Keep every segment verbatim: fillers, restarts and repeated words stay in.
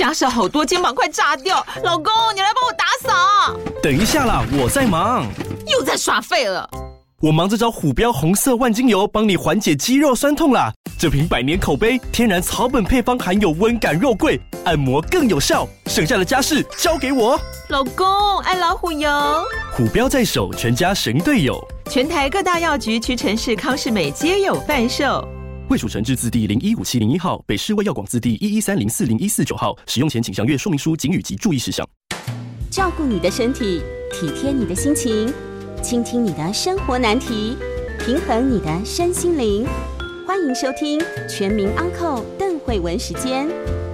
家事好多，肩膀快炸掉。老公，你来帮我打扫。 等一下啦，我在忙。 又在耍废了。 我忙着找虎标红色万金油，帮你缓解肌肉酸痛啦。这瓶百年口碑，天然草本配方，含有温感肉桂，按摩更有效。剩下的家事交给我。 老公，爱老虎油。 虎标在手，全家神队友。 全台各大药局、屈臣氏、康是美皆有贩售。 卫署成字字第零一五七零一号，北市卫药广字第一一三零四零一四九号。使用前请详阅说明书、警语及注意事项。 照顾你的身体，体贴你的心情，倾听你的生活难题，平衡你的身心灵。欢迎收听全民安扣邓惠文时间。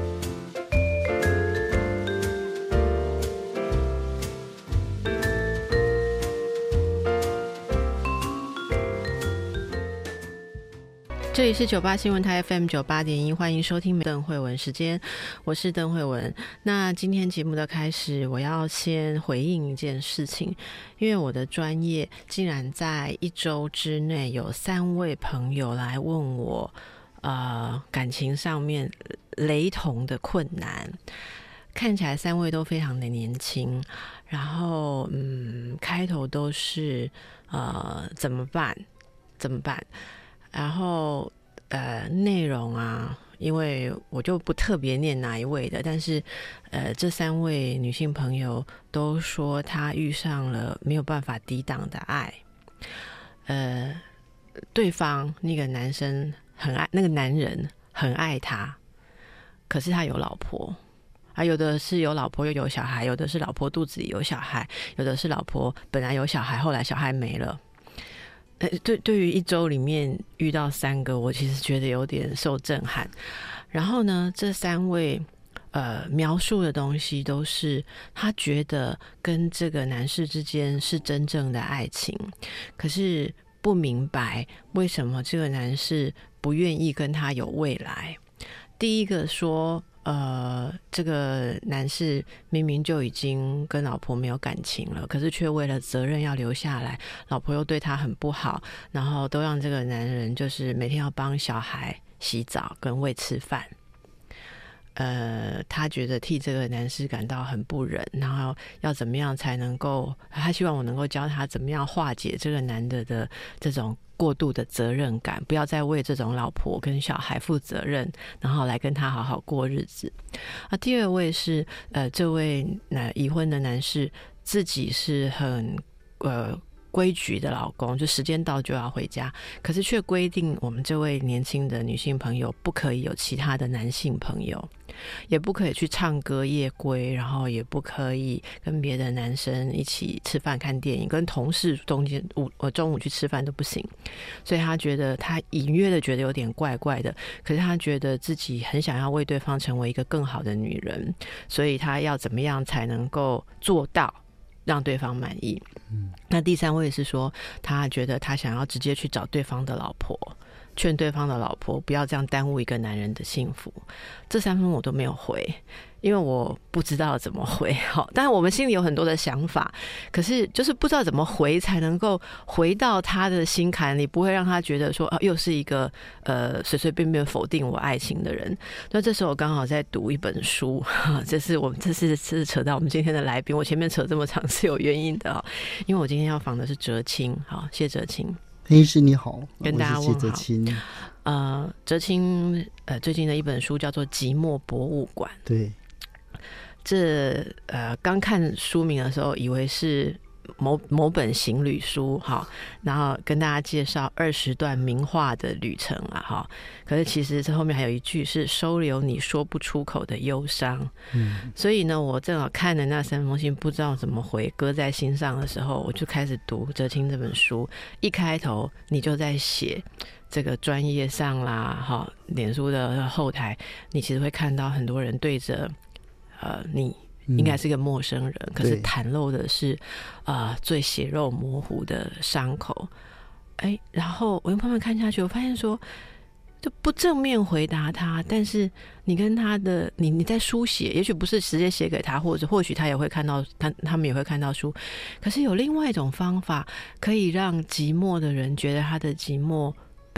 这里是九八新闻台 F M 九八点一，欢迎收听邓惠文时间，我是邓惠文。那今天节目的开始，我要先回应一件事情，因为我的专业竟然在一周之内有三位朋友来问我，呃，感情上面雷同的困难。看起来三位都非常的年轻，然后嗯，开头都是呃怎么办？怎么办？然后呃，内容啊，因为我就不特别念哪一位的，但是呃，这三位女性朋友都说她遇上了没有办法抵挡的爱。呃，对方那个男生很爱，那个男人很爱她，可是他有老婆。啊，有的是有老婆又有小孩，有的是老婆肚子里有小孩，有的是老婆本来有小孩，后来小孩没了。呃，对，对于一周里面遇到三个，我其实觉得有点受震撼。然后呢，这三位呃描述的东西都是他觉得跟这个男士之间是真正的爱情，可是不明白为什么这个男士不愿意跟他有未来。第一个说，呃，这个男士明明就已经跟老婆没有感情了，可是却为了责任要留下来，老婆又对他很不好，然后都让这个男人就是每天要帮小孩洗澡跟喂吃饭。呃，他觉得替这个男士感到很不忍，然后要怎么样才能够，他希望我能够教他怎么样化解这个男的的这种过度的责任感，不要再为这种老婆跟小孩负责任，然后来跟他好好过日子。啊，第二位是呃，这位男已婚的男士自己是很呃规矩的老公，就时间到就要回家，可是却规定我们这位年轻的女性朋友不可以有其他的男性朋友，也不可以去唱歌夜归，然后也不可以跟别的男生一起吃饭看电影，跟同事中间午呃中午去吃饭都不行。所以他觉得他隐约的觉得有点怪怪的，可是他觉得自己很想要为对方成为一个更好的女人，所以他要怎么样才能够做到让对方满意。嗯，那第三位是说，他觉得他想要直接去找对方的老婆，劝对方的老婆不要这样耽误一个男人的幸福。这三封我都没有回，因为我不知道怎么回。好，但是我们心里有很多的想法，可是就是不知道怎么回才能够回到他的心坎里，不会让他觉得说，啊，又是一个呃随随便便否定我爱情的人。那这时候我刚好在读一本书，这是我们这是这是扯到我们今天的来宾，我前面扯这么长是有原因的，因为我今天要访的是哲青。好，谢哲青。 黑医师你好， 跟大家问好。 我是谢哲青。 呃，哲青呃最近的一本书叫做《寂寞博物馆》。 对， 这呃刚看书名的时候，以为是某某本行旅书哈，然后跟大家介绍二十段名画的旅程啊哈。可是其实这后面还有一句是收留你说不出口的忧伤。嗯，所以呢，我正好看了那三封信，不知道怎么回，搁在心上的时候，我就开始读哲青这本书。一开头你就在写这个专业上啦，哈，脸书的后台，你其实会看到很多人对着呃你。应该是个陌生人，嗯，可是袒露的是呃最血肉模糊的伤口。哎，然后我又慢慢看下去，我发现说就不正面回答他，但是你跟他的你你在书写，也许不是直接写给他，或者或许他也会看到，他他们也会看到书，可是有另外一种方法可以让寂寞的人觉得他的寂寞被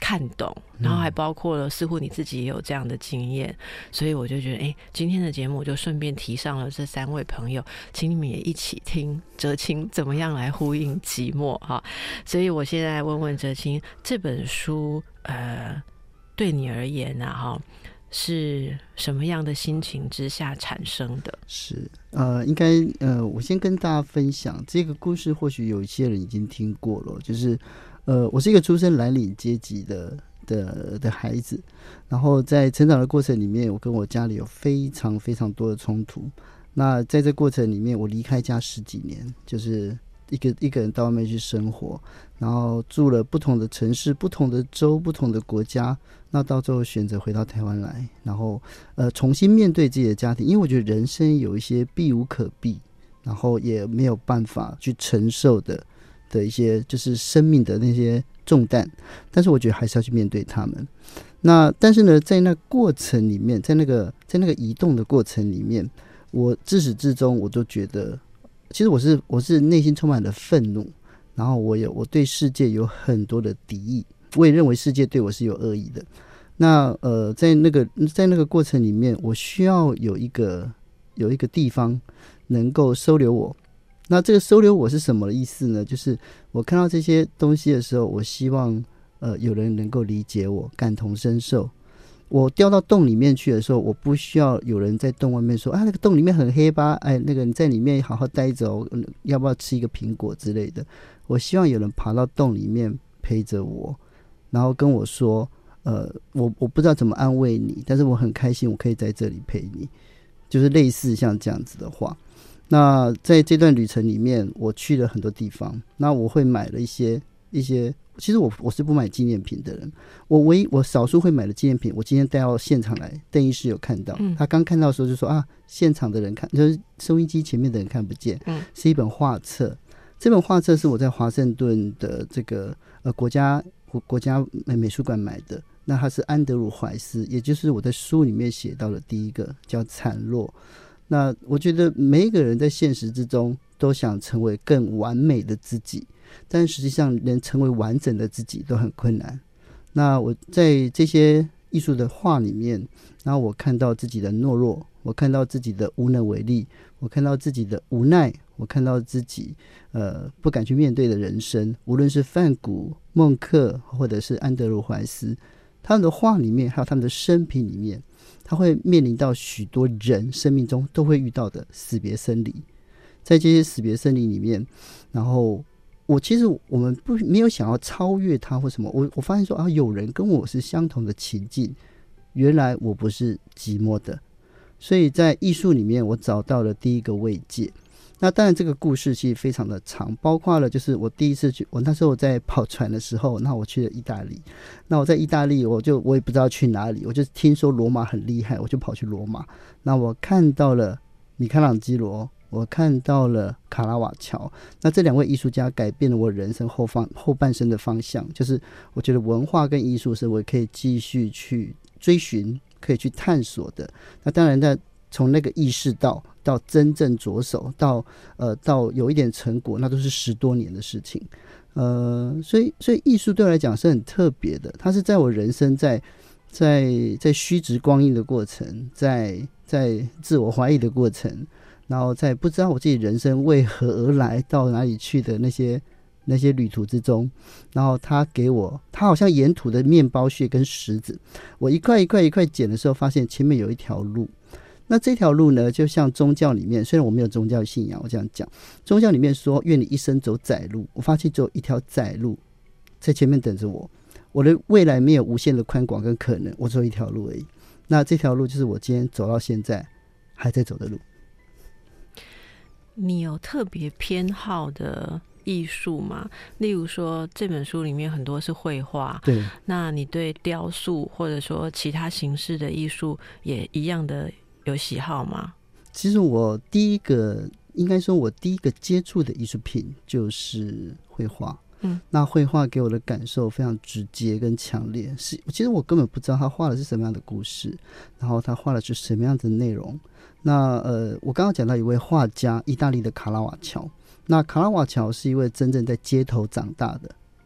看懂，然后还包括了似乎你自己也有这样的经验，所以我就觉得哎，今天的节目就顺便提上了这三位朋友，请你们也一起听哲青怎么样来呼应寂寞哈。所以我现在问问哲青，这本书呃对你而言啊哈是什么样的心情之下产生的？ 是呃，应该呃，我先跟大家分享这个故事，或许有一些人已经听过了，就是呃，我是一个出身蓝领阶级的的的孩子，然后在成长的过程里面，我跟我家里有非常非常多的冲突。那在这过程里面，我离开家十几年，就是一个一个人到外面去生活，然后住了不同的城市、不同的州、不同的国家。那到最后选择回到台湾来，然后呃重新面对自己的家庭，因为我觉得人生有一些避无可避，然后也没有办法去承受的的一些就是生命的那些重担，但是我觉得还是要去面对他们。那但是呢，在那过程里面，在那个在那个移动的过程里面，我自始至终我都觉得，其实我是我是内心充满了愤怒，然后我有我对世界有很多的敌意，我也认为世界对我是有恶意的。那呃，在那个在那个过程里面，我需要有一个有一个地方能够收留我。那这个收留我是什么意思呢？就是我看到这些东西的时候，我希望呃有人能够理解我，感同身受。我掉到洞里面去的时候，我不需要有人在洞外面说啊，那个洞里面很黑吧？哎，那个你在里面好好待着哦，要不要吃一个苹果之类的？我希望有人爬到洞里面陪着我，然后跟我说。呃，我我不知道怎么安慰你，但是我很开心，我可以在这里陪你，就是类似像这样子的话。那在这段旅程里面，我去了很多地方，那我会买了一些一些，其实我我是不买纪念品的人，我唯一我少数会买的纪念品，我今天带到现场来，邓医师有看到，嗯、他刚看到的时候就说啊，现场的人看，就是收音机前面的人看不见，嗯、是一本画册。这本画册是我在华盛顿的这个呃国家国家美术馆买的。那他是安德鲁怀斯，也就是我在书里面写到的第一个叫惨落。那我觉得每一个人在现实之中都想成为更完美的自己，但实际上能成为完整的自己都很困难。那我在这些艺术的画里面，然后我看到自己的懦弱，我看到自己的无能为力，我看到自己的无奈，我看到自己呃不敢去面对的人生，无论是梵谷、孟克或者是安德鲁怀斯，他们的画里面还有他们的生平里面，他会面临到许多人生命中都会遇到的死别生离。在这些死别生离里面，然后我其实我们不没有想要超越他或什么，我我发现说啊，有人跟我是相同的情境，原来我不是寂寞的。所以在艺术里面，我找到了第一个慰藉。那当然这个故事其实非常的长，包括了就是我第一次去，我那时候我在跑船的时候，那我去了意大利，那我在意大利我就我也不知道去哪里，我就听说罗马很厉害，我就跑去罗马。那我看到了米开朗基罗，我看到了卡拉瓦乔，那这两位艺术家改变了我人生后方后半生的方向，就是我觉得文化跟艺术是我可以继续去追寻，可以去探索的。那当然在从那个意识到到真正着手到呃到有一点成果，那都是十多年的事情。呃，所以所以艺术对我来讲是很特别的，它是在我人生在在在虚掷光阴的过程，在在自我怀疑的过程，然后在不知道我自己人生为何而来到哪里去的那些那些旅途之中，然后他给我，他好像沿途的面包屑跟石子，我一块一块一块捡的时候，发现前面有一条路。那这条路呢，就像宗教里面，虽然我没有宗教信仰，我这样讲，宗教里面说愿你一生走窄路，我发现只有一条窄路在前面等着我，我的未来没有无限的宽广跟可能，我只有一条路而已。那这条路就是我今天走到现在还在走的路。 你有特别偏好的艺术吗？例如说这本书里面很多是绘画，对，那你对雕塑或者说其他形式的艺术也一样的有喜好吗？ 其实我第一个应该说我第一个接触的艺术品就是绘画。嗯，那绘画给我的感受非常直接跟强烈，是其实我根本不知道他画的是什么样的故事，然后他画的是什么样的内容。那呃，我刚刚讲到一位画家，意大利的卡拉瓦乔。那卡拉瓦乔是一位真正在街头长大的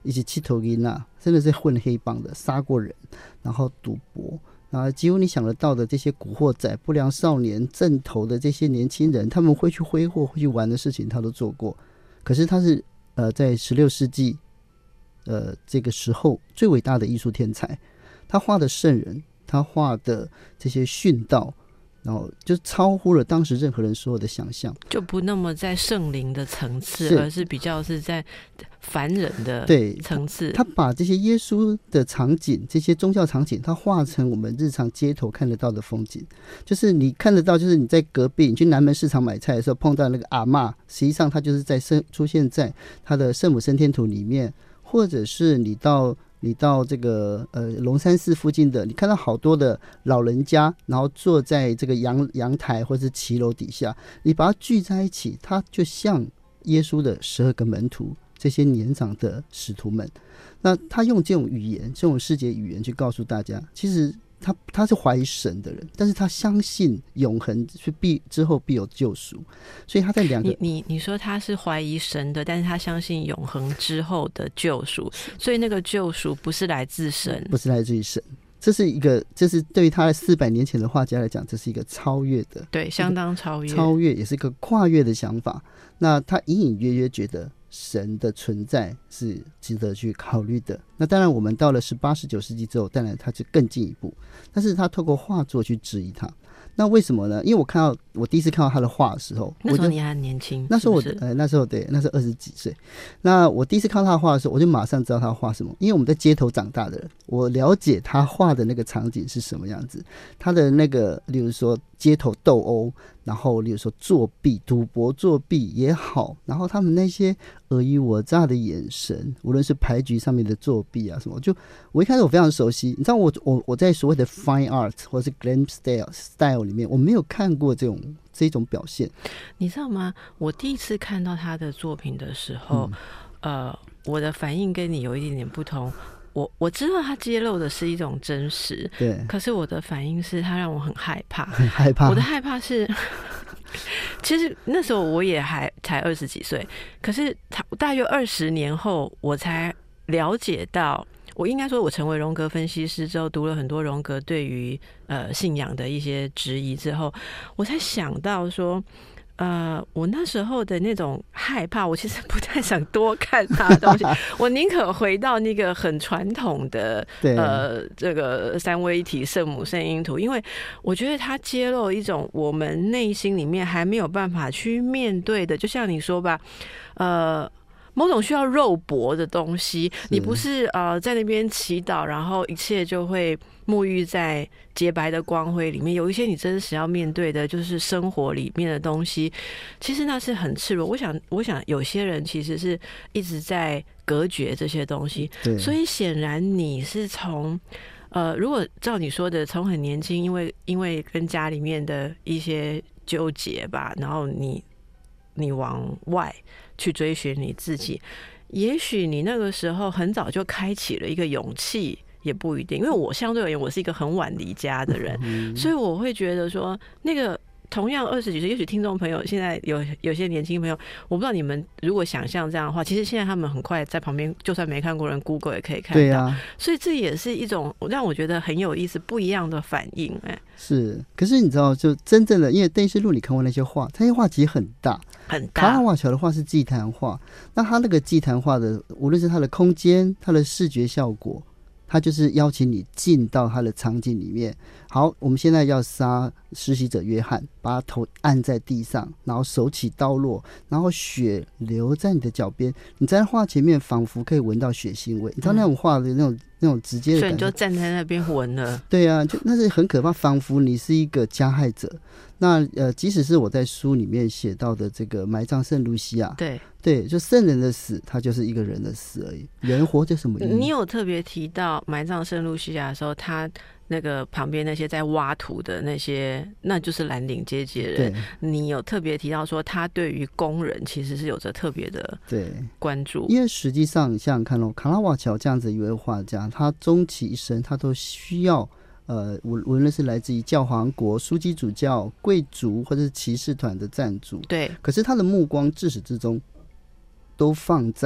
一起气头音啊，真的是混黑帮的，杀过人，然后赌博，然后几乎你想得到的这些古惑仔、不良少年、正头的这些年轻人，他们会去挥霍、会去玩的事情，他都做过。可是他是呃，在十六世纪呃这个时候最伟大的艺术天才，他画的圣人，他画的这些殉道。然后就超乎了当时任何人所有的想象， 就不那么在圣灵的层次， 是而是比较是在凡人的层次。 他把这些耶稣的场景，这些宗教场景，他画成我们日常街头看得到的风景。就是你看得到，就是你在隔壁，你去南门市场买菜的时候碰到那个阿嬷，实际上他就是在出现在他的圣母升天图里面，或者是你到。你到这个呃龙山寺附近的，你看到好多的老人家，然后坐在这个阳阳台或是骑楼底下，你把它聚在一起，它就像耶稣的十二个门徒，这些年长的使徒们。那他用这种语言，这种世界语言去告诉大家，其实他他是怀疑神的人，但是他相信永恒是必之后必有救赎，所以他在两个你你你说他是怀疑神的，但是他相信永恒之后的救赎，所以那个救赎不是来自神， 不是来自于神。这是一个，这是对于他四百年前的画家来讲，这是一个超越的， 对，相当超越， 超越也是一个跨越的想法。那他隐隐约约觉得神的存在是值得去考虑的。那当然，我们到了十八、十九世纪之后，当然他就更进一步，但是他透过画作去质疑他。那为什么呢？因为我看到我第一次看到他的画的时候， 那时候你还很年轻， 那时候我是不是呃那时候对，那时候二十几岁。那我第一次看到他的画的时候，我就马上知道他画什么，因为我们在街头长大的人，我了解他画的那个场景是什么样子。他的那个，例如说街头斗殴，然后例如说作弊、赌博作弊也好，然后他们那些尔虞我诈的眼神，无论是牌局上面的作弊啊什么，就我一开始我非常熟悉。你知道我我我在所谓的 fine art 或是 glam style style 里面，我没有看过这种这种表现。 你知道吗？我第一次看到他的作品的时候，嗯、呃，我的反应跟你有一点点不同。我我知道他揭露的是一种真实， 对， 可是我的反应是他让我很害怕， 很害怕。 我的害怕是，其实那时候我也还才二十几岁，可是他大约二十年后，我才了解到。我应该说，我成为荣格分析师之后，读了很多荣格对于呃信仰的一些质疑之后，我才想到说，呃，我那时候的那种害怕，我其实不太想多看他的东西，我宁可回到那个很传统的呃这个三位一体圣母圣婴图，因为我觉得它揭露一种我们内心里面还没有办法去面对的，就像你说吧，呃。某种需要肉搏的东西，你不是呃在那边祈祷，然后一切就会沐浴在洁白的光辉里面。有一些你真实要面对的，就是生活里面的东西，其实那是很赤裸。我想，我想有些人其实是一直在隔绝这些东西，所以显然你是从呃，如果照你说的，从很年轻，因为因为跟家里面的一些纠结吧，然后你你往外。去追寻你自己，也许你那个时候很早就开启了一个勇气，也不一定。因为我相对而言，我是一个很晚离家的人，嗯、所以我会觉得说，那个同样二十几岁，也许听众朋友现在有有些年轻朋友，我不知道你们如果想象这样的话，其实现在他们很快在旁边，就算没看过人 ，Google 也可以看到。对啊，所以这也是一种让我觉得很有意思、不一样的反应。哎， 是，可是你知道，就真正的，因为邓诗路你看过那些画，那些画其实很大。 很大。 卡拉瓦乔的画是祭坛画，那他那个祭坛画的，无论是他的空间、他的视觉效果，他就是邀请你进到他的场景里面。好，我们现在要杀施洗者约翰，把他头按在地上，然后手起刀落，然后血流在你的脚边，你在画前面仿佛可以闻到血腥味。你知道那种画的那种、嗯、那种直接的感觉， 所以你就站在那边闻了。 对啊，就那是很可怕，仿佛你是一个加害者。那呃，即使是我在书里面写到的这个埋葬圣露西亚， 对对，就圣人的死，它就是一个人的死而已。人活着什么意义？ 你有特别提到埋葬圣露西亚的时候，他那个旁边那些在挖土的那些，那就是蓝领阶级的人。你有特别提到说，他对于工人其实是有着特别的对关注， 因为实际上你想想看哦，卡拉瓦乔这样子一位画家，他终其一生，他都需要。呃，无无论是来自于教皇国、枢机主教、贵族或者是骑士团的赞助， 对， 可是他的目光自始至终都放在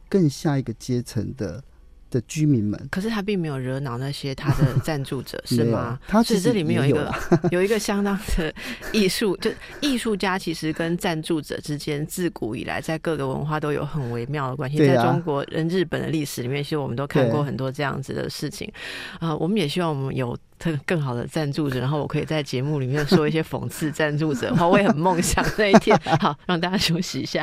更下一个阶层的的居民们。 可是他并没有惹恼那些他的赞助者是吗？ 他所以这里面有一个有一个相当的艺术，就艺术家其实跟赞助者之间自古以来在各个文化都有很微妙的关系、啊、在中国跟日本的历史里面，其实我们都看过很多这样子的事情啊、呃。我们也希望我们有更好的赞助者，然后我可以在节目里面说一些讽刺赞助者的话，我也很梦想那一天。好，让大家休息一下。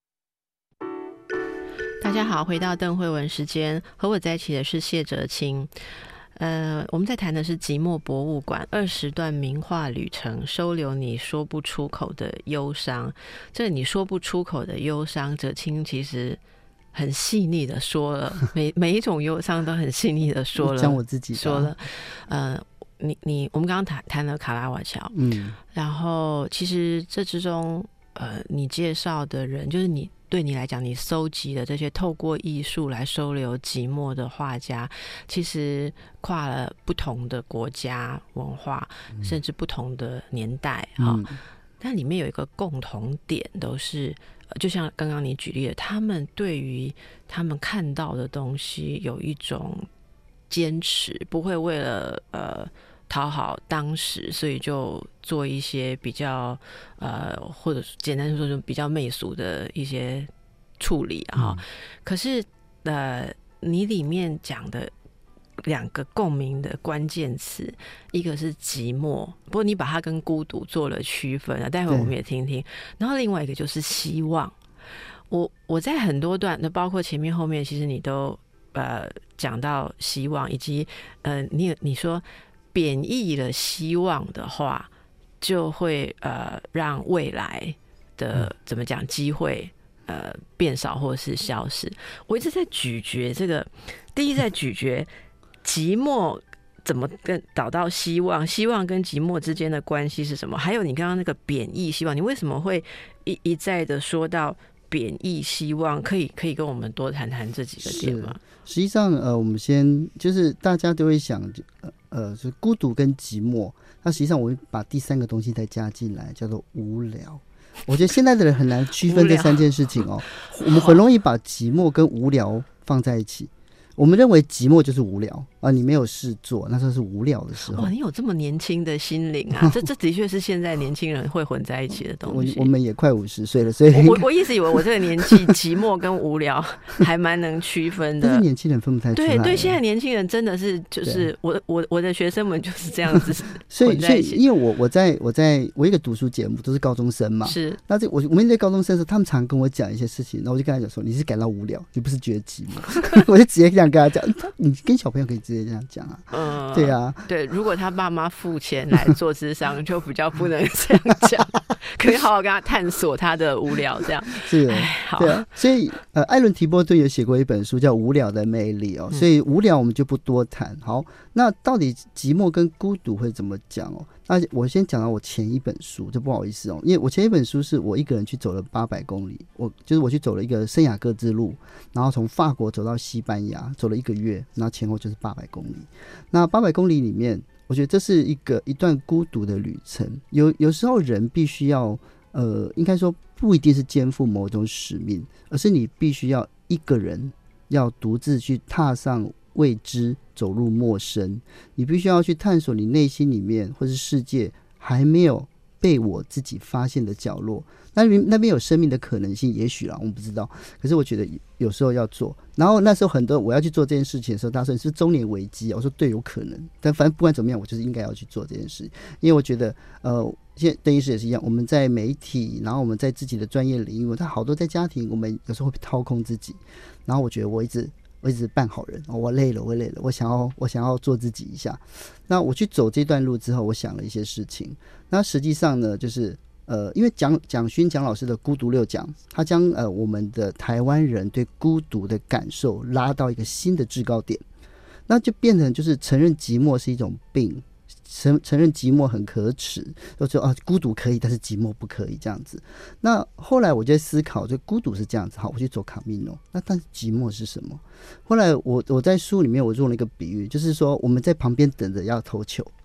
大家好，回到邓慧文时间，和我在一起的是谢哲青。呃，我们在谈的是寂寞博物馆二十段名画旅程，收留你说不出口的忧伤。这你说不出口的忧伤，哲青其实很细腻的说了，每每一种忧伤都很细腻的说了， 讲我自己说了。呃，你你我们刚刚谈谈了卡拉瓦乔，嗯，然后其实这之中，呃，你介绍的人，就是你。对你来讲，你搜集的这些透过艺术来收留寂寞的画家，其实跨了不同的国家文化，嗯、甚至不同的年代哈、嗯。但里面有一个共同点，都是就像刚刚你举例的，他们对于他们看到的东西有一种坚持，不会为了呃。讨好当时，所以就做一些比较呃，或者简单说就比较媚俗的一些处理啊、嗯。可是呃，你里面讲的两个共鸣的关键词，一个是寂寞，不过你把它跟孤独做了区分啊，待会我们也听听。然后另外一个就是希望。我我在很多段，那包括前面后面，其实你都呃讲到希望，以及呃，你你说。贬义了希望的话，就会呃让未来的、嗯、怎么讲机会呃变少或是消失。我一直在咀嚼这个，第一在咀嚼寂寞怎么跟导到希望，希望跟寂寞之间的关系是什么？还有你刚刚那个贬义希望，你为什么会一一再的说到贬义希望？可以可以跟我们多谈谈这几个点吗？ 实际上，呃，我们先就是大家都会想，呃呃，就是孤独跟寂寞。那实际上，我会把第三个东西再加进来，叫做无聊。我觉得现在的人很难区分这三件事情哦。我们很容易把寂寞跟无聊放在一起。我们认为寂寞就是无聊啊，你没有事做，那时候是无聊的时候。 哇，你有这么年轻的心灵啊！这这的确是现在年轻人会混在一起的东西。 我, 我们也快五十岁了，所以我我一直以为我这个年纪寂寞跟无聊还蛮能区分的。 但是年轻人分不太出来。 对对，现在年轻人真的是就是我我我的学生们就是这样子所以所以因为我我在我在我一个读书节目都是高中生嘛， 是那这我我们在高中生的时候，他们常跟我讲一些事情，然后我就跟他讲说，你是感到无聊，你不是觉得寂寞。我就直接这样跟他讲。你跟小朋友可以直接这样讲啊，嗯，对啊， 对，如果他爸妈付钱来做諮商，就比较不能这样讲，可以好好跟他探索他的无聊，这样是，好，对啊，所以呃，艾伦提波顿有写过一本书叫《无聊的魅力》哦，所以无聊我们就不多谈。好，那到底寂寞跟孤独会怎么讲哦？那我先讲到我前一本书，就不好意思哦，因为我前一本书是我一个人去走了八百公里，我就是我去走了一个圣雅各之路，然后从法国走到西班牙，走了一个月，然后前后就是八百公里。那八百公里里面，我觉得这是一个一段孤独的旅程。有有时候人必须要，呃，应该说不一定是肩负某种使命，而是你必须要一个人要独自去踏上未知，走入陌生，你必须要去探索你内心里面或是世界还没有被我自己发现的角落。那那边有生命的可能性，也许啦，我不知道。可是我觉得有时候要做。然后那时候很多我要去做这件事情的时候，大家说你是中年危机啊，我说对，有可能。但反正不管怎么样，我就是应该要去做这件事，因为我觉得，呃，现在邓医师也是一样，我们在媒体，然后我们在自己的专业领域，他好多在家庭，我们有时候会掏空自己。然后我觉得我一直。我一直扮好人、哦、我累了我累了我想要我想要做自己一下。那我去走这段路之后，我想了一些事情。那实际上呢，就是呃，因为蒋蒋勋蒋老师的孤独六讲，他将呃我们的台湾人对孤独的感受拉到一个新的制高点，那就变成就是承认寂寞是一种病，承承认寂寞很可耻，就说啊孤独可以，但是寂寞不可以这样子。那后来我就在思考，就孤独是这样子，好，我去走卡米诺，那但是寂寞是什么？后来我我在书里面我做了一个比喻，就是说我们在旁边等着要投球，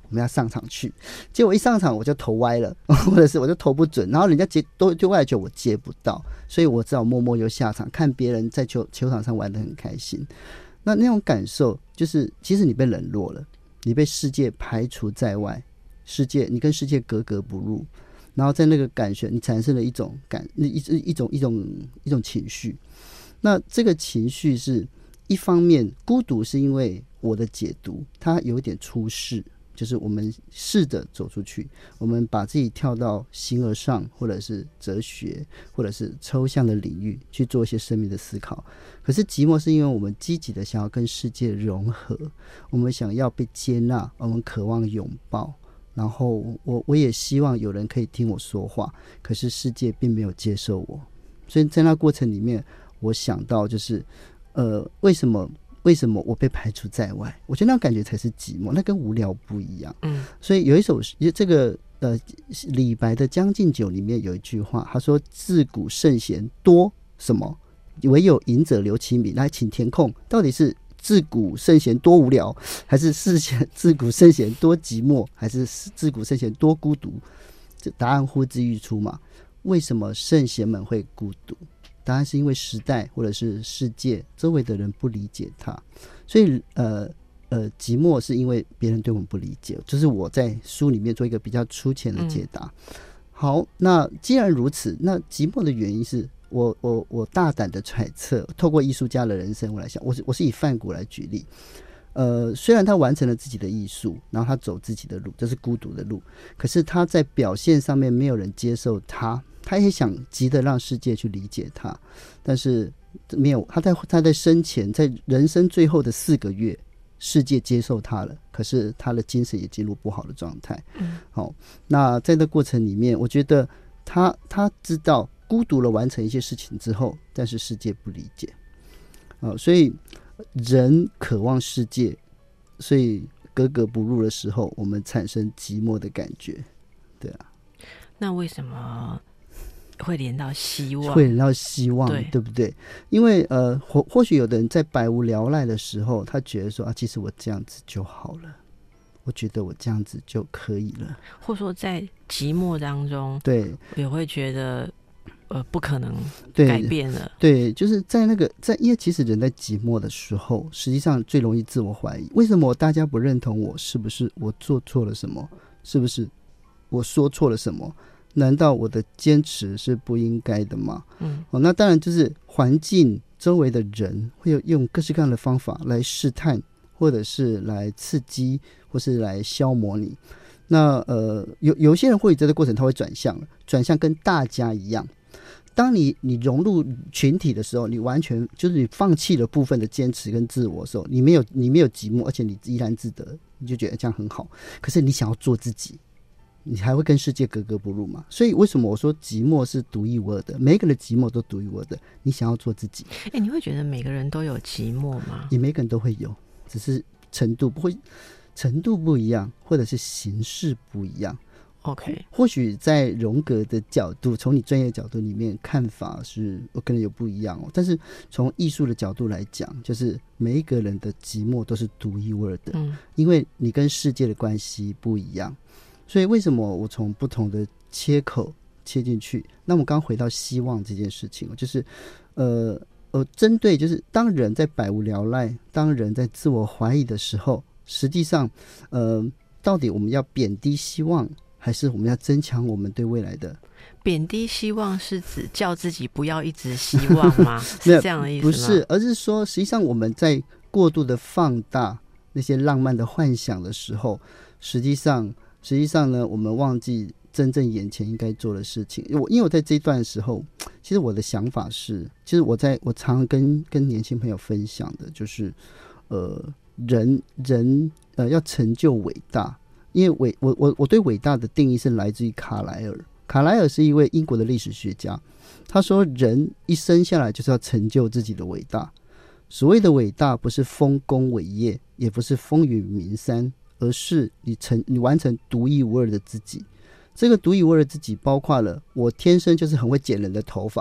我们要上场去。结果一上场我就投歪了，或者是我就投不准，然后人家接都丢过来球我接不到，所以我只好默默又下场，看别人在球球场上玩得很开心。那那种感受就是，其实你被冷落了，你被世界排除在外，世界你跟世界格格不入，然后在那个感觉你产生了一种感一一种一种一种情绪。那这个情绪是一方面，孤独是因为我的解读它有点出世，就是我们试着走出去，我们把自己跳到形而上或者是哲学或者是抽象的领域去做一些生命的思考。可是寂寞是因为我们积极的想要跟世界融合，我们想要被接纳，我们渴望拥抱，然后我我也希望有人可以听我说话，可是世界并没有接受我。所以在那过程里面，我想到就是呃，为什么为什么我被排除在外？我觉得那种感觉才是寂寞，那跟无聊不一样。嗯，所以有一首这个呃李白的《将进酒》里面有一句话，他说：“自古圣贤多什么，唯有饮者留其名。”来，请填空，到底是自古圣贤多无聊，还是自古圣贤多寂寞，还是自古圣贤多孤独？这答案呼之欲出嘛。为什么圣贤们会孤独？答案是因为时代或者是世界周围的人不理解他，所以呃呃，寂寞是因为别人对我们不理解，就是我在书里面做一个比较粗浅的解答。嗯、好，那既然如此，那寂寞的原因是我我我大胆的揣测，透过艺术家的人生我来想，我是我是以梵谷来举例。呃，虽然他完成了自己的艺术，然后他走自己的路，这是孤独的路，可是他在表现上面没有人接受他，他也想急着让世界去理解他，但是没有。他在他在生前，在人生最后的四个月，世界接受他了，可是他的精神也进入不好的状态。嗯，好，那在这过程里面，我觉得他他知道孤独了完成一些事情之后，但是世界不理解，哦，所以人渴望世界，所以格格不入的时候，我们产生寂寞的感觉。对啊， 那为什么会连到希望？ 会连到希望， 对, 对不对？因为呃，或或许有的人在百无聊赖的时候，他觉得说啊，其实我这样子就好了，我觉得我这样子就可以了。 或者说在寂寞当中， 对， 也会觉得呃不可能改变了。 对，对，就是在那个在，因为其实人在寂寞的时候，实际上最容易自我怀疑：为什么大家不认同我？是不是我做错了什么？是不是我说错了什么？难道我的坚持是不应该的吗？嗯，哦，那当然就是环境周围的人会有用各式各样的方法来试探，或者是来刺激，或是来消磨你。那呃，有有些人会在这个过程他会转向了，转向跟大家一样。当你你融入群体的时候，你完全就是你放弃了部分的坚持跟自我的时候，你没有你没有寂寞，而且你怡然自得，你就觉得这样很好。可是你想要做自己，你还会跟世界格格不入嘛？所以为什么我说寂寞是独一无二的？每一个人的寂寞都独一无二的。你想要做自己， 哎、欸，你会觉得每个人都有寂寞吗？ 你每个人都会有，只是程度不会，程度不一样，或者是形式不一样。 OK， 或许在荣格的角度，从你专业角度里面看法是可能有不一样哦。但是从艺术的角度来讲，就是每一个人的寂寞都是独一无二的，嗯，因为你跟世界的关系不一样。所以为什么我从不同的切口切进去？那我们刚回到希望这件事情，就是呃呃，针对就是当人在百无聊赖，当人在自我怀疑的时候，实际上呃，到底我们要贬低希望，还是我们要增强我们对未来的？ 贬低希望是指叫自己不要一直希望吗？是这样的意思吗？ 不是，而是说实际上我们在过度的放大那些浪漫的幻想的时候，实际上实际上呢，我们忘记真正眼前应该做的事情。我因为我在这一段的时候，其实我的想法是，其实我在我常跟跟年轻朋友分享的就是，呃，人人呃要成就伟大。因为伟我我我对伟大的定义是来自于卡莱尔。卡莱尔是一位英国的历史学家，他说人一生下来就是要成就自己的伟大。所谓的伟大，不是丰功伟业，也不是风雨名山，而是你成你完成独一无二的自己。这个独一无二的自己，包括了我天生就是很会剪人的头发，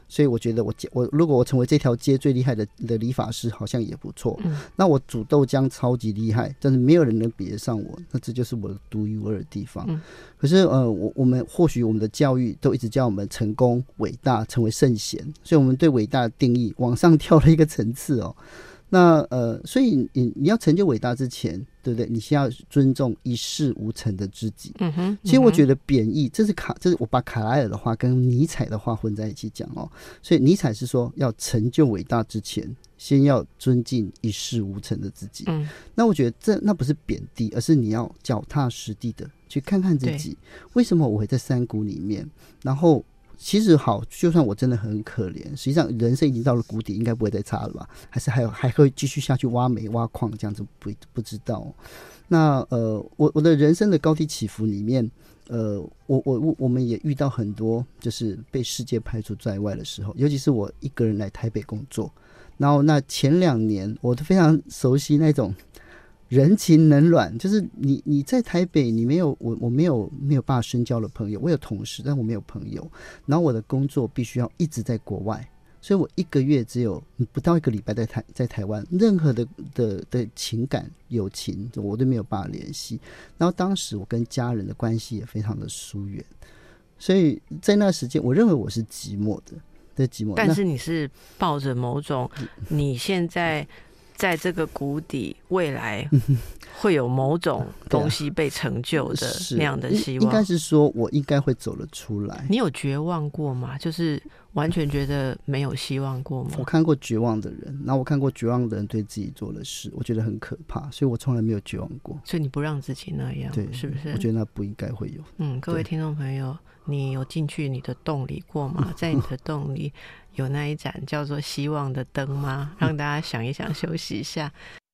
所以我觉得我我如果我成为这条街最厉害的的理发师，好像也不错。嗯、那我煮豆浆超级厉害，但是没有人能比得上我，那这就是我的独一无二的地方。嗯、可是呃，我我们或许我们的教育都一直叫我们成功、伟大、成为圣贤，所以我们对伟大的定义往上跳了一个层次哦。那呃，所以你你要成就伟大之前，对不对？你先要尊重一事无成的知己。嗯哼。其实我觉得贬义，这是卡，这是我把卡莱尔的话跟尼采的话混在一起讲哦。所以尼采是说，要成就伟大之前，先要尊敬一事无成的自己。嗯。那我觉得这那不是贬低，而是你要脚踏实地的去看看自己，为什么我会在山谷里面，然后。其实好，就算我真的很可怜，实际上人生已经到了谷底，应该不会再差了吧？还是还有还会继续下去挖煤挖矿这样子不不知道。那呃，我我的人生的高低起伏里面，呃，我我我们也遇到很多就是被世界排除在外的时候，尤其是我一个人来台北工作，然后那前两年我都非常熟悉那种。人情冷暖，就是你你在台北，你没有我我没有没有办法深交的朋友，我有同事，但我没有朋友。然后我的工作必须要一直在国外，所以我一个月只有不到一个礼拜在台在台湾，任何的的的情感友情我都没有办法联系。然后当时我跟家人的关系也非常的疏远，所以在那时间，我认为我是寂寞的，对寂寞。 但是你是抱着某种你现在。在这个谷底，未来会有某种东西被成就的那样的希望。 应该是说，我应该会走得出来。 你有绝望过吗？就是完全觉得没有希望过吗？ 我看过绝望的人，然后我看过绝望的人对自己做的事，我觉得很可怕，所以我从来没有绝望过。 所以你不让自己那样，对，是不是？ 我觉得那不应该会有。 嗯，各位听众朋友，你有进去你的洞里过吗？在你的洞里。有那一盏叫做希望的灯吗？让大家想一想，休息一下。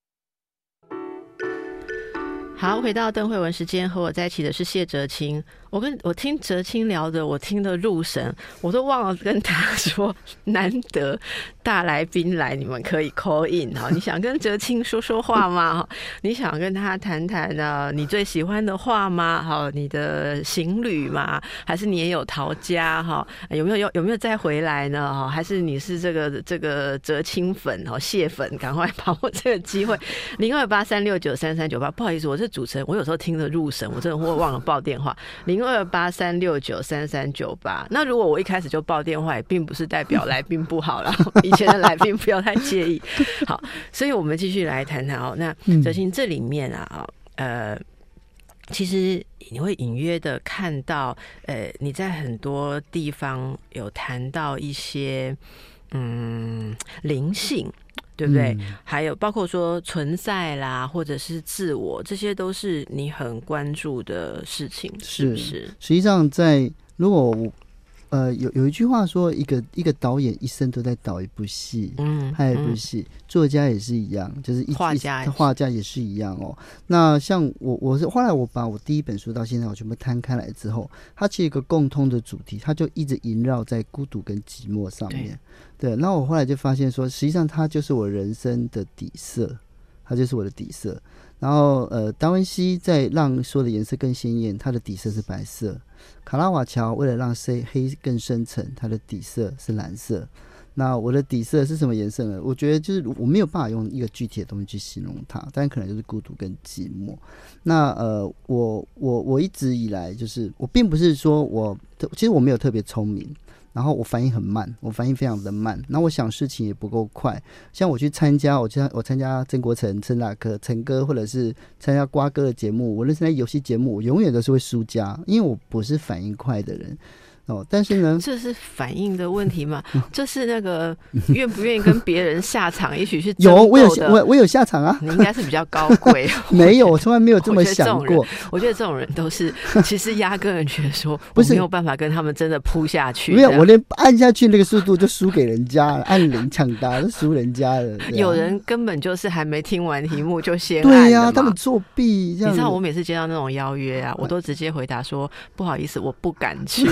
好，回到邓慧文时间，和我在一起的是谢哲青。我跟我听哲青聊的，我听得入神，我都忘了跟他说，难得大来宾来，你们可以 call in 哈。你想跟哲青说说话吗？你想跟他谈谈呢？你最喜欢的话吗？好，你的行旅吗？还是你也有逃家哈？有没有有没有再回来呢？还是你是这个这个哲青粉哈？蟹粉，赶快把握这个机会。零二八三六九三三九八，不好意思，我是主持人，我有时候听得入神，我真的会忘了报电话。零二八三六九三三九八。那如果我一开始就报电话，也并不是代表来宾不好啦，以前的来宾不要太介意。好，所以我们继续来谈谈哦。那哲青这里面啊，呃，其实你会隐约的看到，呃，你在很多地方有谈到一些嗯灵性。对不对？嗯、还有包括说存在啦，或者是自我，这些都是你很关注的事情，是不是？ 实际上在，如果我呃有有一句话说，一个一个导演一生都在导一部戏，嗯，拍一部戏，嗯、作家也是一样，就是一画家， 画家也是一样哦。那像我，我是后来我把我第一本书到现在我全部摊开来之后，它其实有一个共通的主题，它就一直萦绕在孤独跟寂寞上面。对，那我后来就发现说，实际上它就是我人生的底色，它就是我的底色。然后，呃，达文西在让所有的颜色更鲜艳，它的底色是白色；卡拉瓦乔为了让黑更深沉，它的底色是蓝色。那我的底色是什么颜色呢？我觉得就是我没有办法用一个具体的东西去形容它，但可能就是孤独跟寂寞。那呃，我我我一直以来就是我并不是说我其实我没有特别聪明。然后我反应很慢，我反应非常的慢，然后我想事情也不够快。像我去参加，我参我参加曾国成、陈大哥、陈哥，或者是参加瓜哥的节目，我认识那游戏节目，我永远都是会输家，因为我不是反应快的人。哦，但是呢， 这是反应的问题吗？这是那个愿不愿意跟别人下场一起去争斗的？ 有，我有我我有下场啊。 你应该是比较高贵。 没有，我从来没有这么想过。 我觉得这种人都是，其实压根人觉得说，我没有办法跟他们真的扑下去。 没有，我连按下去那个速度就输给人家了，按铃抢答就输人家了。 有人根本就是还没听完题目就先按了嘛。 对呀、啊，他们作弊。这样你知道我每次接到那种邀约啊，我都直接回答说不好意思，我不敢去。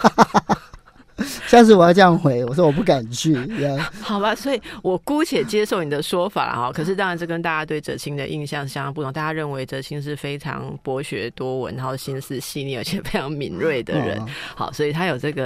下次我要这样回，我说我不敢去， 好吧，所以我姑且接受你的说法哈。可是当然，这跟大家对哲青的印象相当不同。大家认为哲青是非常博学多闻，然后心思细腻，而且非常敏锐的人。哦、好，所以他有这个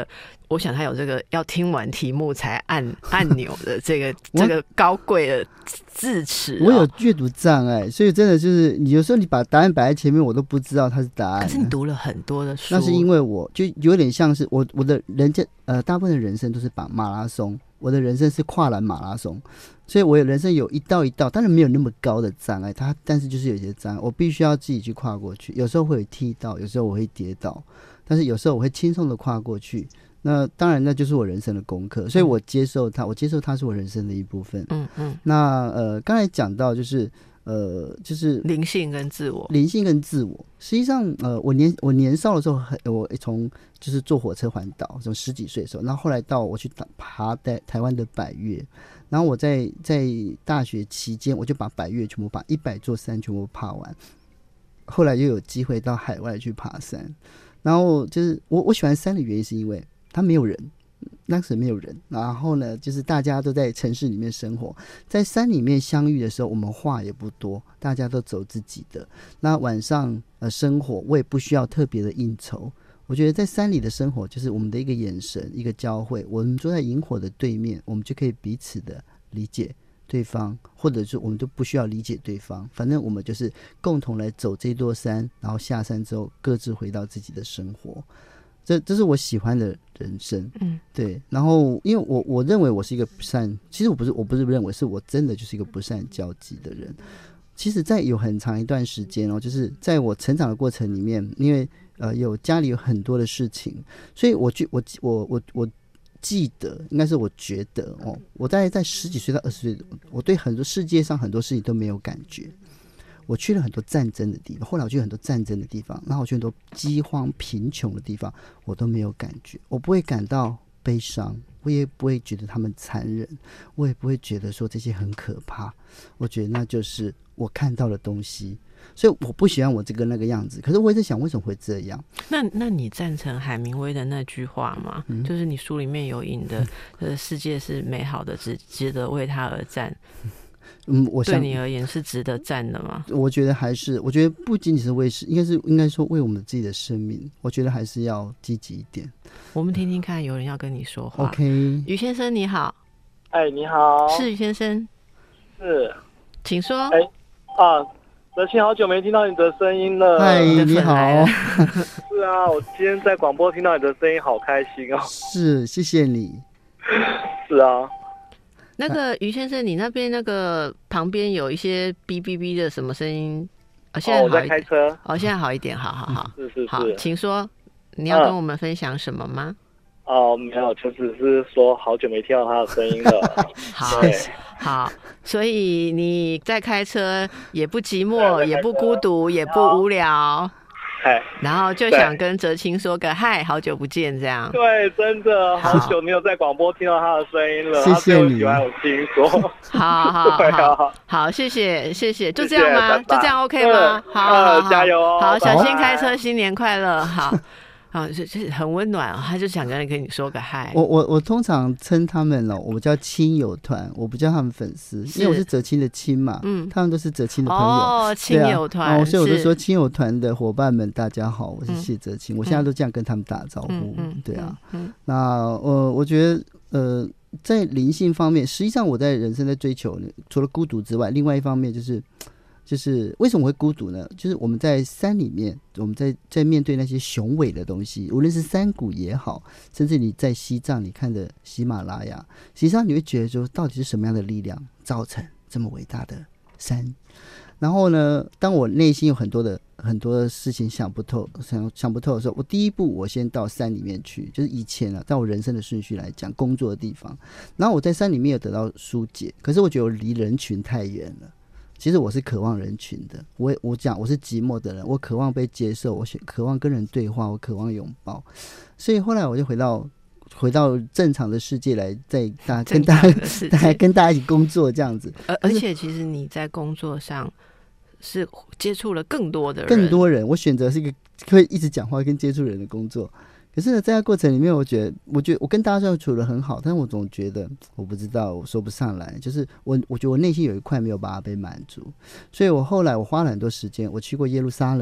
我想他有这个要听完题目才按按钮的这个这个高贵的字词、哦。 我有阅读障碍，所以真的就是你有时候你把答案摆在前面，我都不知道它是答案。 可是你读了很多的书， 那是因为我就有点像是我我的人家呃，大部分的人生都是把马拉松，我的人生是跨栏马拉松，所以我的人生有一道一道，当然没有那么高的障碍，它但是就是有些障碍，我必须要自己去跨过去。有时候会有踢到，有时候我会跌倒，但是有时候我会轻松的跨过去。那当然，那就是我人生的功课，所以我接受它，我接受它是我人生的一部分。嗯嗯。那呃，刚才讲到就是呃，就是灵性跟自我， 灵性跟自我。实际上，呃，我年我年少的时候很，我从就是坐火车环岛，从十几岁的时候，然后后来到我去爬在台湾的百岳，然后我在在大学期间，我就把百岳全部把一百座山全部爬完。后来又有机会到海外去爬山，然后就是我我喜欢山的原因是因为它没有人，当时没有人，然后呢，就是大家都在城市里面生活，在山里面相遇的时候，我们话也不多，大家都走自己的。那晚上呃生活，我也不需要特别的应酬。我觉得在山里的生活，就是我们的一个眼神，一个交汇。我们坐在萤火的对面，我们就可以彼此的理解对方，或者是我们都不需要理解对方，反正我们就是共同来走这座山，然后下山之后各自回到自己的生活。这这是我喜欢的人生，嗯，对。然后，因为我我认为我是一个不善，其实我不是我不是认为，是我真的就是一个不善交际的人。其实，在有很长一段时间哦，就是在我成长的过程里面，因为呃有家里有很多的事情，所以我就我我我我记得，应该是我觉得哦，我大概在十几岁到二十岁，我对很多世界上很多事情都没有感觉。我去了很多战争的地方，后来我去很多战争的地方，然后我去很多饥荒贫穷的地方，我都没有感觉，我不会感到悲伤，我也不会觉得他们残忍，我也不会觉得说这些很可怕，我觉得那就是我看到的东西，所以我不喜欢我这个那个样子。可是我一直想为什么会这样。 那那你赞成海明威的那句话吗？嗯、就是你书里面有引的、嗯、呃，世界是美好的，只值得为它而战。嗯，我想对你而言是值得赞的吗？ 我觉得还是，我觉得不仅仅是为，应该是应该说为我们自己的生命，我觉得还是要积极一点。 我们听听看，有人要跟你说话。 OK， 于先生你好。 哎，你好。 是于先生。 是。 请说。 哎，啊，德清，好久没听到你的声音了。 嗨，你好。 是啊，我今天在广播听到你的声音，好开心哦。 是，谢谢你。 是啊。 那个于先生，你那边那个旁边有一些哔哔哔的什么声音？哦，现在好一点。哦，我在开车。哦，现在好一点，好好好。 是是是。 好，请说，你要跟我们分享什么吗？ 嗯、哦，没有，就只是说好久没听到他的声音了。 好，好，所以你在开车也不寂寞，也不孤独，也不无聊。然后就想跟哲青说个嗨，好久不见，这样。 对，真的好久没有在广播听到他的声音了。 谢谢你， 喜欢我听说。 好好好，好，谢谢谢谢，就这样吗？就这样 OK 吗？好， 加油哦！ 好，小心开车，新年快乐！好。啊，就是很温暖、哦，他就想跟跟你说个嗨。 我我我通常称他们哦，我叫亲友团，我不叫他们粉丝，因为我是哲青的亲嘛，嗯，他们都是哲青的朋友。 哦，亲友团、 啊哦，所以我就说亲友团的伙伴们，大家好，我是谢哲青、嗯，我现在都这样跟他们打招呼，嗯、对啊。嗯嗯、那呃，我觉得呃，在灵性方面，实际上我在人生在追求，除了孤独之外，另外一方面就是。就是为什么会孤独呢？就是我们在山里面，我们在在面对那些雄伟的东西，无论是山谷也好，甚至你在西藏你看的喜马拉雅，实际上你会觉得说，到底是什么样的力量造成这么伟大的山？然后呢，当我内心有很多的很多的事情想不透、想想不透的时候，我第一步我先到山里面去，就是以前啊，在我人生的顺序来讲，工作的地方。然后我在山里面有得到疏解，可是我觉得我离人群太远了。其实我是渴望人群的，我我讲我是寂寞的人，我渴望被接受，我渴望跟人对话，我渴望拥抱，所以后来我就回到回到正常的世界来，在大跟大家大家跟大家一起工作这样子。 而而且其实你在工作上是接触了更多的人， 更多人，我选择是一个会一直讲话跟接触人的工作。可是呢，在这过程里面，我觉得，我觉得我跟大家相处得很好，但是我总觉得，我不知道，我说不上来，就是我，我觉得我内心有一块没有办法被满足，所以我后来我花了很多时间，我去过耶路撒冷，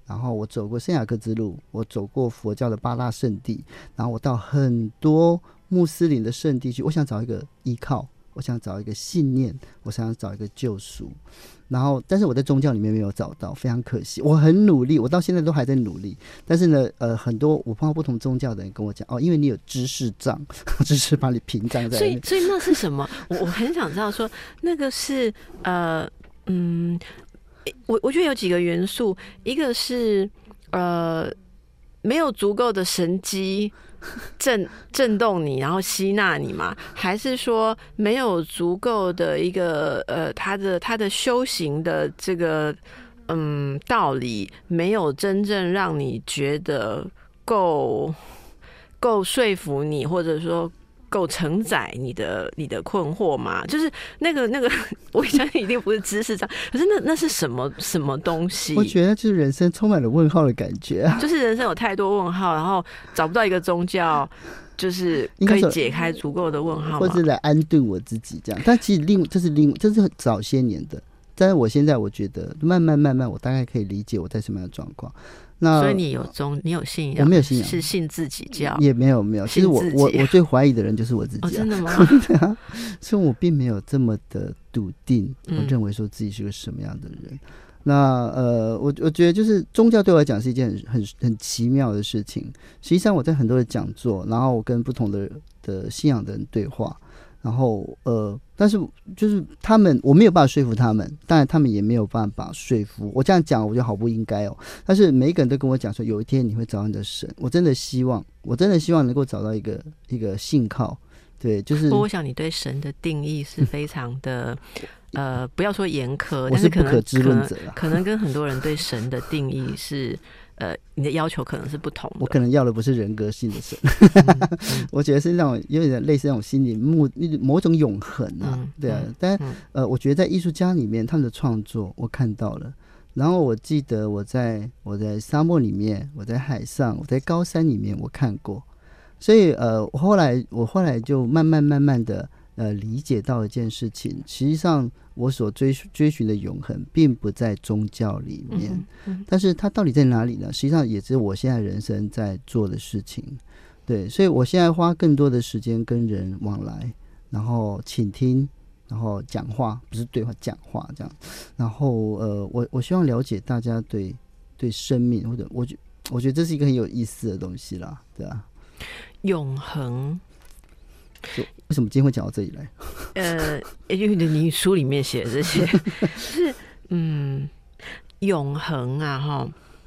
然后我走过圣雅各之路，我走过佛教的八大圣地，然后我到很多穆斯林的圣地去，我想找一个依靠，我想找一个信念，我想找一个救赎。然后但是我在宗教里面没有找到，非常可惜。我很努力，我到现在都还在努力，但是呢呃，很多我碰到不同宗教的人跟我讲，哦，因为你有知识障，知识把你屏障在那。 所以所以那是什么？我我很想知道说那个是呃嗯，我我觉得有几个元素，一个是呃没有足够的神机震震动你，然后吸纳你嘛？还是说没有足够的一个呃，他的他的修行的这个嗯道理，没有真正让你觉得够够说服你，或者说够承载你的你的困惑嘛？就是那个那个，我相信一定不是知识上，可是那那是什么什么东西？ 我觉得就是人生充满了问号的感觉啊， 就是人生有太多问号，然后找不到一个宗教，就是可以解开足够的问号， 或者来安顿我自己这样。但其实另这是另这是早些年的，但是我现在我觉得慢慢慢慢，我大概可以理解我在什么样的状况。那所以你有宗，你有信仰？ 我没有信仰， 是信自己教？ 也没有没有。其实我我我最怀疑的人就是我自己、啊。 哦，真的吗？ 对啊，所以我并没有这么的笃定，我认为说自己是个什么样的人。嗯、那呃，我我觉得就是宗教对我来讲是一件很很很奇妙的事情。实际上我在很多的讲座，然后我跟不同的的信仰的人对话。然后呃，但是就是他们，我没有办法说服他们，当然他们也没有办法说服我。这样讲我觉得好不应该哦。但是每一个人都跟我讲说，有一天你会找到你的神。我真的希望，我真的希望能够找到一个一个信靠。对，就是我想你对神的定义是非常的呃，不要说严苛， 我是不可知论者啦， 可能跟很多人对神的定义是。呃，你的要求可能是不同的。 我可能要的不是人格性的神，嗯、我觉得是那种有点类似那种心理某某种永恒啊，嗯、对啊。嗯、但、嗯、呃，我觉得在艺术家里面，他们的创作我看到了。然后我记得我在我在沙漠里面，我在海上，我在高山里面，我看过。所以呃，我后来我后来就慢慢慢慢的呃理解到一件事情，实际上。我所追追寻的永恒并不在宗教里面、嗯嗯、但是它到底在哪里呢？实际上也是我现在人生在做的事情。对，所以我现在花更多的时间跟人往来，然后倾听，然后讲话，不是对话，讲话这样。然后呃，我我希望了解大家对对生命，或者我觉我觉得这是一个很有意思的东西啦，对啊。 永恒。 为什么今天会讲到这里来？ 呃，因为你书里面写的这些，就是嗯，永恒啊，哈。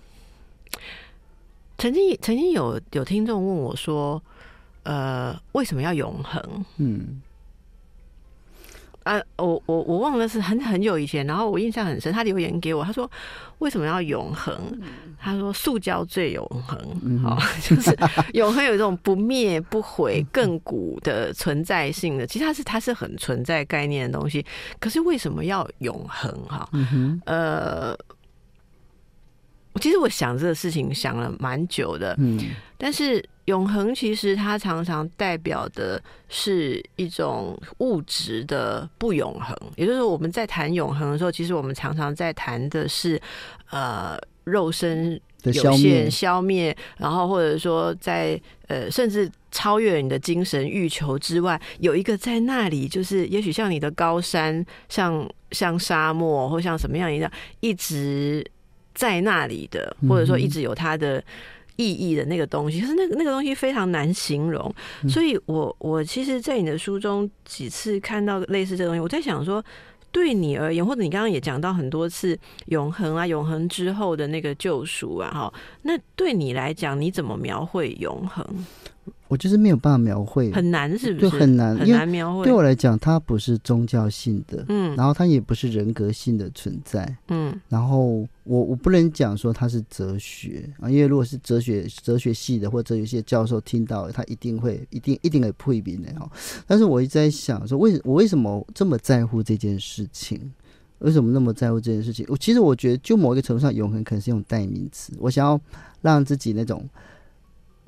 曾经曾经有有听众问我说，呃，为什么要永恒？嗯。啊，我我我忘了是很很久以前，然后我印象很深，他留言给我，他说为什么要永恒？他说塑胶最永恒，好、嗯哦，就是永恒有一种不灭不毁、亘古的存在性的，其实它是它是很存在概念的东西，可是为什么要永恒？哈、嗯，呃，其实我想这个事情想了蛮久的，嗯，但是。永恒其实它常常代表的是一种物质的不永恒，也就是说我们在谈永恒的时候，其实我们常常在谈的是呃肉身有限消灭，然后或者说在呃甚至超越你的精神欲求之外，有一个在那里，就是也许像你的高山，像像沙漠或像什么样一样，一直在那里的，或者说一直有它的。意义的那个东西，可是那个那个东西非常难形容，嗯、所以我我其实，在你的书中几次看到类似这个东西，我在想说，对你而言，或者你刚刚也讲到很多次永恒啊，永恒之后的那个救赎啊，哈，那对你来讲，你怎么描绘永恒？ 我就是没有办法描绘， 很难，是不是？ 对，很难， 很难描绘。 对我来讲，它不是宗教性的，嗯，然后它也不是人格性的存在，嗯，然后我我不能讲说它是哲学啊，因为如果是哲学哲学系的或者哲学系的教授听到，他一定会一定一定会批评的哈。但是我一直在想说，为我为什么这么在乎这件事情？为什么那么在乎这件事情？我其实我觉得，就某一个程度上，永恒可能是用代名词，我想要让自己那种呃。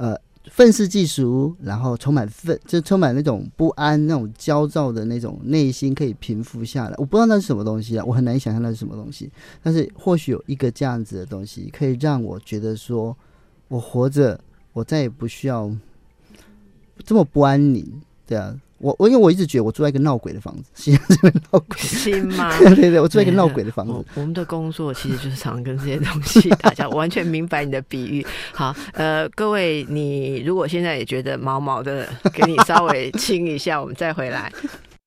愤世嫉俗，然后充满愤，就充满那种不安、那种焦躁的那种内心可以平复下来。我不知道那是什么东西啊，我很难想象那是什么东西。但是或许有一个这样子的东西，可以让我觉得说，我活着，我再也不需要这么不安宁。对啊，我我因为我一直觉得我住在一个闹鬼的房子，现在这个闹鬼是吗？ 对对对，我住在一个闹鬼的房子。 我, 我们的工作其实就是常常跟这些东西打交道，我完全明白你的比喻。好，呃，各位，你如果现在也觉得毛毛的，给你稍微亲一下，我们再回来。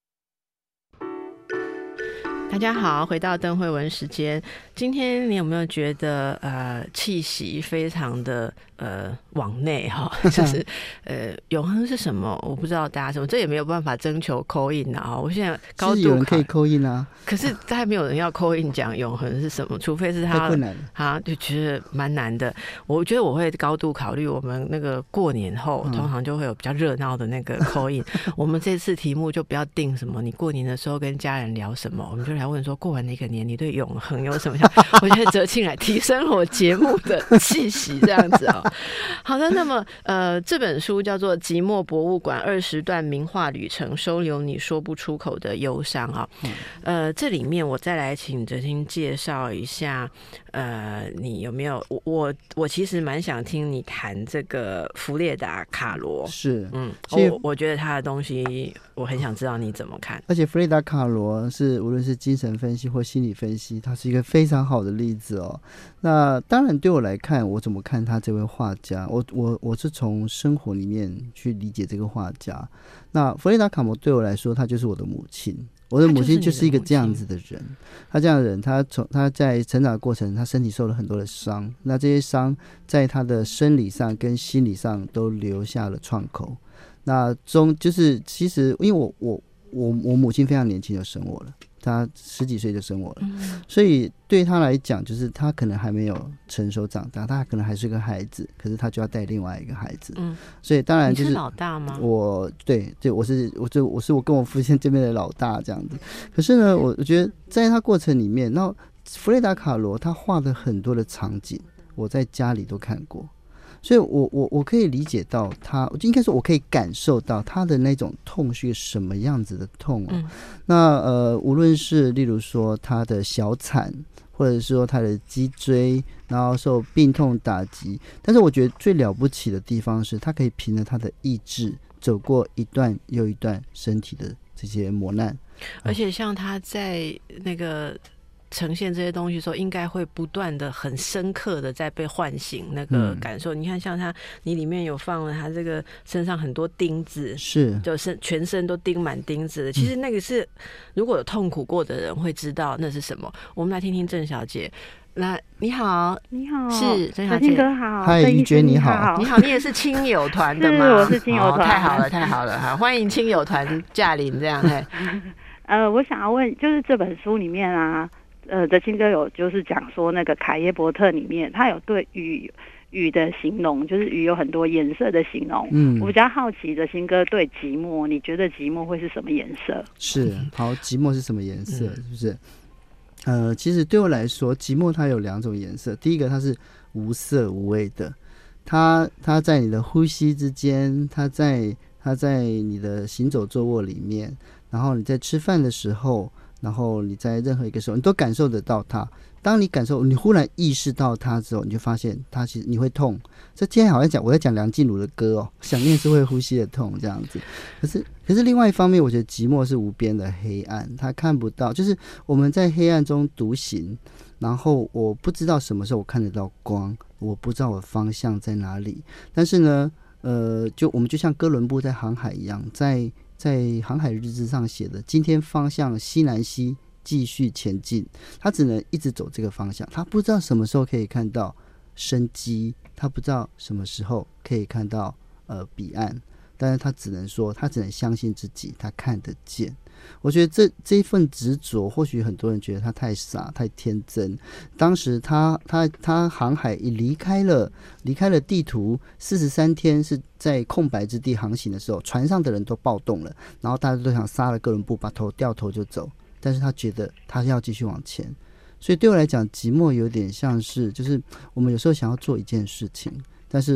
大家好，回到邓慧文时间。今天你有没有觉得呃气息非常的呃往内哈？就是呃永恒是什么？我不知道大家什么，这也没有办法征求 call in 啊。我现在高度有人可以 call in 啊， 可是还没有人要 call in 讲永恒是什么，除非是他太困难了， 他就觉得蛮难的。我觉得我会高度考虑我们那个过年后，嗯、通常就会有比较热闹的那个 call in。我们这次题目就不要定什么，你过年的时候跟家人聊什么，我们就来问说过完那个年你对永恒有什么想？我觉得哲庆来提升我节目的气息，这样子哦。好的，那么呃，这本书叫做《寂寞博物馆：二十段名画旅程，收留你说不出口的忧伤》啊。呃，这里面我再来请哲庆介绍一下，呃，你有没有我我我其实蛮想听你谈这个弗列达·卡罗， 是嗯，我我觉得他的东西我很想知道你怎么看。 而且弗列达·卡罗是无论是精神分析或心理分析，他是一个非常好的例子哦。那当然对我来看，我怎么看他这位画家，我我我是从生活里面去理解这个画家。那弗列达·卡罗对我来说，他就是我的母亲。我的母亲就是一个这样子的人，他这样的人，他从他在成长的过程，他身体受了很多的伤，那这些伤在他的生理上跟心理上都留下了创口。那中就是其实因为我我我我母亲非常年轻就生我了，她十几岁就生我了，嗯、所以对她来讲，就是她可能还没有成熟长大，她可能还是个孩子，可是她就要带另外一个孩子，嗯，所以当然就是你是老大吗？ 我对对，我是我就我是我跟我父亲这边的老大这样子。可是呢，我我觉得在他过程里面，那弗列达·卡罗他画的很多的场景，我在家里都看过。所以我我我可以理解到他，应该说我可以感受到他的那种痛是什么样子的痛、哦嗯、那呃，无论是例如说他的小产，或者说他的脊椎，然后受病痛打击，但是我觉得最了不起的地方是他可以凭着他的意志走过一段又一段身体的这些磨难， 而且像他在那个呈现这些东西的时候，应该会不断的很深刻的在被唤醒那个感受、嗯、你看像他你里面有放了他这个身上很多钉子， 是就是全身都钉满钉子的，其实那个是、嗯、如果有痛苦过的人会知道那是什么。我们来听听郑小姐。那你好， 你好， 是郑小姐。 金哥好， 嗨，玉娟你好， 你好，你也是亲友团的吗？ 是，我是亲友团、 哦、太好了太好了，好，欢迎亲友团驾临这样。 呃，我想要问，就是这本书里面啊，呃，哲青哥有就是讲说那个卡耶伯特里面，他有对雨雨的形容，就是雨有很多颜色的形容。嗯，我比较好奇哲青哥对寂寞，你觉得寂寞会是什么颜色？ 是，好，寂寞是什么颜色？是不是？呃，其实对我来说，寂寞它有两种颜色。第一个，它是无色无味的，它它在你的呼吸之间，它在它在你的行走坐卧里面，然后你在吃饭的时候，然后你在任何一个时候，你都感受得到它。当你感受，你忽然意识到它之后，你就发现它其实你会痛。这今天好像讲我在讲梁静茹的歌哦，想念是会呼吸的痛这样子。可是可是另外一方面，我觉得寂寞是无边的黑暗，它看不到，就是我们在黑暗中独行，然后我不知道什么时候我看得到光，我不知道我方向在哪里。但是呢，呃，就我们就像哥伦布在航海一样，在在航海日志上写的，今天方向西南西。继续前进，他只能一直走这个方向，他不知道什么时候可以看到生机，他不知道什么时候可以看到呃彼岸，但是他只能说，他只能相信自己，他看得见。我觉得这这一份执着，或许很多人觉得他太傻、太天真。当时他他他航海一离开了离开了地图，四十三天是在空白之地航行的时候，船上的人都暴动了，然后大家都想杀了哥伦布，把头掉头就走。但是他觉得他要继续往前，所以对我来讲，寂寞有点像是，就是我们有时候想要做一件事情，但是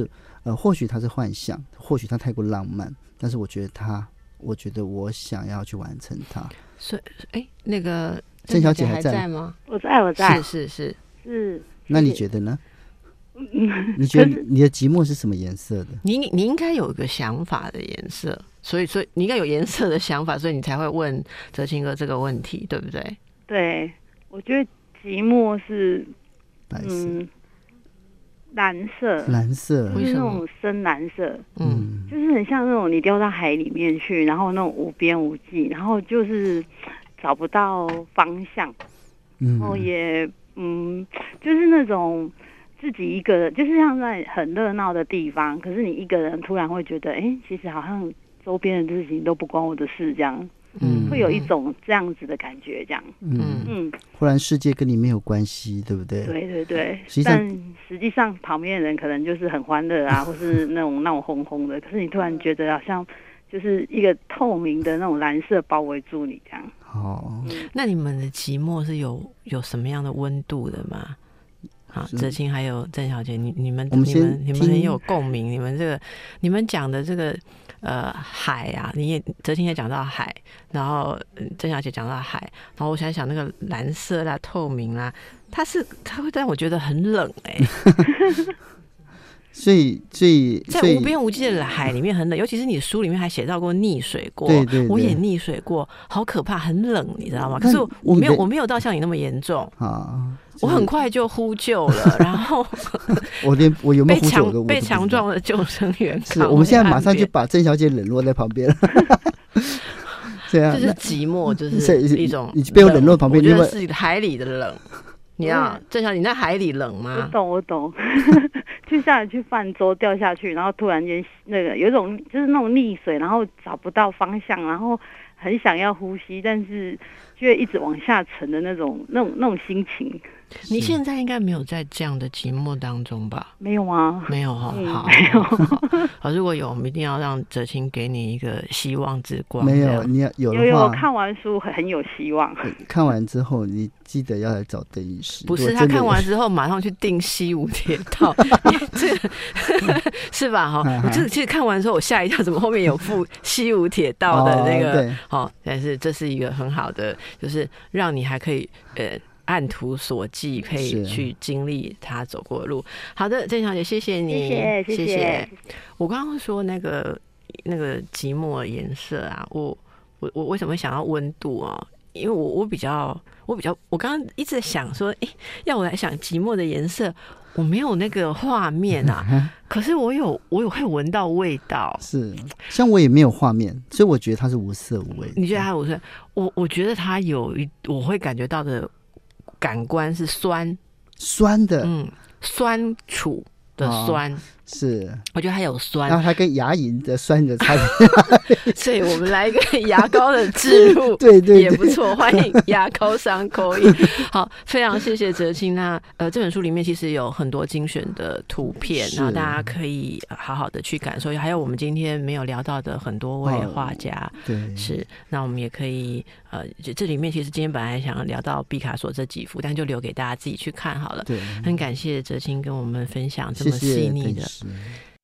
呃，或许它是幻想，或许它太过浪漫，但是我觉得它，我觉得我想要去完成它。 所以，哎，那个郑小姐还在在吗？ 我在，我在， 是是是是。 那你觉得呢？ 嗯， 你觉得你的寂寞是什么颜色的？ 你你应该有一个想法的颜色，所以所以你应该有颜色的想法，所以你才会问哲青哥这个问题，对不对？ 对，我觉得寂寞是白色、 嗯、蓝色， 蓝色， 就是那种深蓝色， 嗯， 就是很像那种你掉到海里面去，然后那种无边无际，然后就是找不到方向， 嗯， 然后也嗯，就是那种。自己一个人，就是像在很热闹的地方，可是你一个人突然会觉得，哎、欸，其实好像周边的事情都不关我的事，这样，嗯，会有一种这样子的感觉，这样， 嗯嗯，忽然世界跟你没有关系，对不对？ 对对对， 实际上但实际上旁边的人可能就是很欢乐啊，或是那种闹哄哄的，可是你突然觉得好像就是一个透明的那种蓝色包围住你，这样。 哦、 嗯， 那你们的寂寞是有有什么样的温度的吗？好，哲青还有郑小姐，你你们我们你们你们很有共鸣，你们这个你们讲的这个呃海啊，你也哲青也讲到海，然后郑小姐讲到海，然后我想想那个蓝色啦、透明啦，它是它会让我觉得很冷哎、欸。 所以，所以在无边无际的海里面很冷，尤其是你书里面还写到过溺水过， 对对对， 我也溺水过，好可怕，很冷，你知道吗？可是我没有，我没有到像你那么严重啊， 我很快就呼救了，然后我连我有没有呼救的被强壮的救生员是，我们现在马上就把郑小姐冷落在旁边了。这样就是寂寞，就是一种你被我冷落旁边， 我觉得是海里的冷。你啊，郑小姐，你在海里冷吗？ 我懂，我懂。去下来去泛舟掉下去，然后突然间那个有一种就是那种溺水，然后找不到方向，然后很想要呼吸，但是就会一直往下沉的那种那种那种心情。 你现在应该没有在这样的寂寞当中吧？ 没有啊， 没有哈、 嗯， 好， 没有。 好，如果有，我们一定要让哲青给你一个希望之光。 没有，你有的话， 有有，看完书很有希望。 看完之后，你记得要来找邓医师。 不是，他看完之后马上去订西武铁道，这个是吧？哈，我这个其实看完之后我吓一跳，怎么后面有附西武铁道的那个？好、哦，但是这是一个很好的，就是让你还可以呃。按图索骥，可以去经历他走过的路。好的，郑小姐，谢谢你， 谢谢， 谢谢。 谢谢我刚刚说那个那个寂寞的颜色啊，我我我为什么会想到温度啊？因为我我比较我比较我刚刚一直在想说，哎、欸，要我来想寂寞的颜色，我没有那个画面啊，可是我有我有会闻到味道。 是，像我也没有画面，所以我觉得它是无色无味。 你觉得它无色？我我觉得它有一我会感觉到的。感官是酸酸的， 嗯，酸楚的酸、哦、 是， 我觉得它有酸， 然后它跟牙龈的酸的差别， 所以我们来一个牙膏的置入， 对, 对对， 也不错，欢迎牙膏商口音。好，非常谢谢哲青。那呃，这本书里面其实有很多精选的图片，然后大家可以好好的去感受，还有我们今天没有聊到的很多位画家，哦、 对， 是，那我们也可以呃，这里面其实今天本来想要聊到毕卡索这几幅，但就留给大家自己去看好了。 对， 很感谢哲青跟我们分享这么细腻的。 谢谢。